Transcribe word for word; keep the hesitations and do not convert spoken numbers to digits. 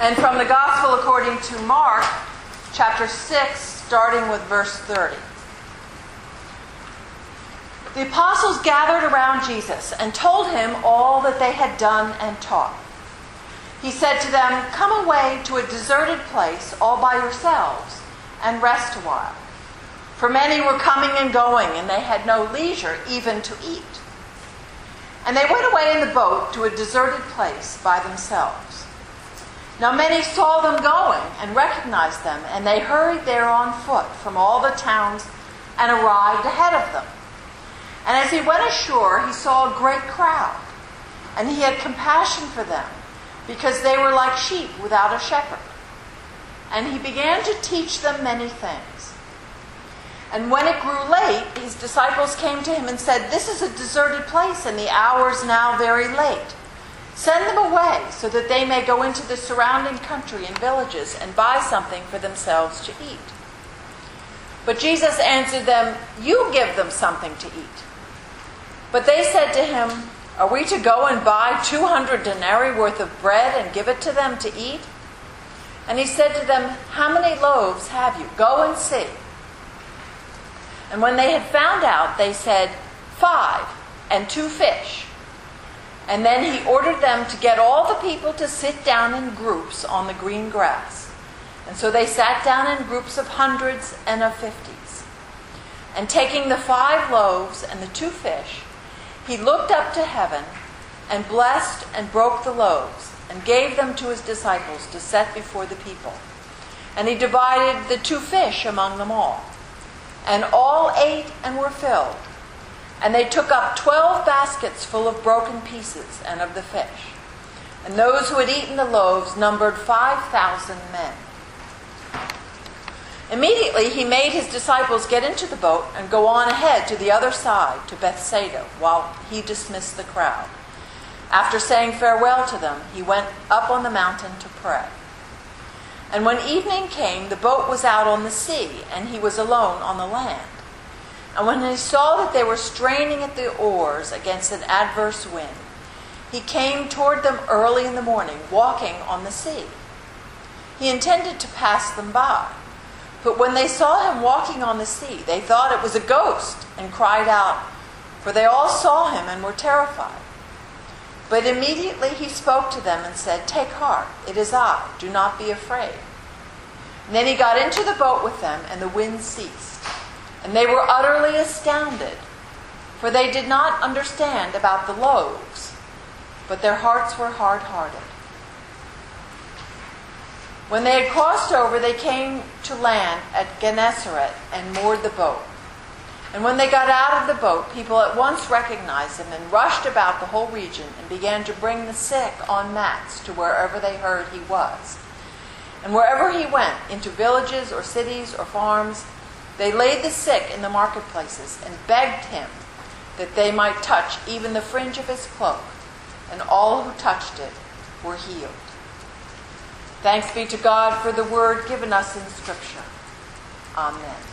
And from the Gospel according to Mark, chapter six, starting with verse thirty. The apostles gathered around Jesus and told him all that they had done and taught. He said to them, "Come away to a deserted place all by yourselves and rest a while." For many were coming and going, and they had no leisure even to eat. And they went away in the boat to a deserted place by themselves. Now many saw them going and recognized them, and they hurried there on foot from all the towns and arrived ahead of them. And as he went ashore, he saw a great crowd, and he had compassion for them, because they were like sheep without a shepherd. And he began to teach them many things. And when it grew late, his disciples came to him and said, "This is a deserted place, and the hour is now very late. Send them away so that they may go into the surrounding country and villages and buy something for themselves to eat." But Jesus answered them, "You give them something to eat." But they said to him, "Are we to go and buy two hundred denarii worth of bread and give it to them to eat?" And he said to them, "How many loaves have you? Go and see." And when they had found out, they said, "Five, and two fish." And then he ordered them to get all the people to sit down in groups on the green grass. And so they sat down in groups of hundreds and of fifties. And taking the five loaves and the two fish, he looked up to heaven and blessed and broke the loaves and gave them to his disciples to set before the people. And he divided the two fish among them all. And all ate and were filled. And they took up twelve baskets full of broken pieces and of the fish. And those who had eaten the loaves numbered five thousand men. Immediately he made his disciples get into the boat and go on ahead to the other side, to Bethsaida, while he dismissed the crowd. After saying farewell to them, he went up on the mountain to pray. And when evening came, the boat was out on the sea, and he was alone on the land. And when he saw that they were straining at the oars against an adverse wind, he came toward them early in the morning, walking on the sea. He intended to pass them by. But when they saw him walking on the sea, they thought it was a ghost and cried out, for they all saw him and were terrified. But immediately he spoke to them and said, "Take heart, it is I, do not be afraid." And then he got into the boat with them, and the wind ceased. And they were utterly astounded, for they did not understand about the loaves, but their hearts were hard-hearted. When they had crossed over, they came to land at Gennesaret and moored the boat. And when they got out of the boat, people at once recognized him and rushed about the whole region and began to bring the sick on mats to wherever they heard he was. And wherever he went, into villages or cities or farms, they laid the sick in the marketplaces and begged him that they might touch even the fringe of his cloak. And all who touched it were healed. Thanks be to God for the word given us in Scripture. Amen.